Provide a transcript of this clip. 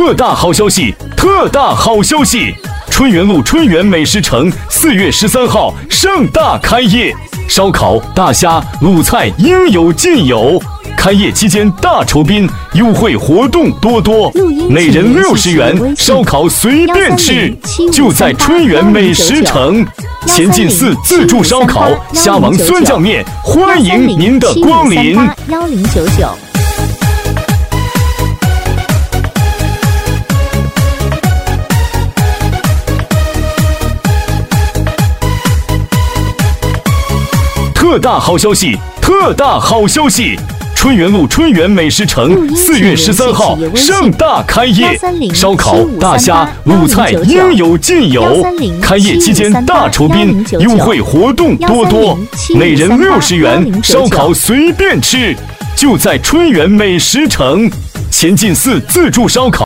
特大好消息！特大好消息！春园路春园美食城4月13号盛大开业，烧烤、大虾、鲁菜应有尽有。开业期间大酬宾，优惠活动多多，每人60元，烧烤随便吃，就在春园美食城。前进寺自助烧烤、虾王酸酱面，欢迎您的光临。 1099。 特大好消息！特大好消息！春园路春园美食城4月13号盛大开业，烧烤、大虾、鲁菜应有尽有。开业期间大酬宾，优惠活动多多，每人60元，烧烤随便吃，就在春园美食城。前进寺自助烧烤。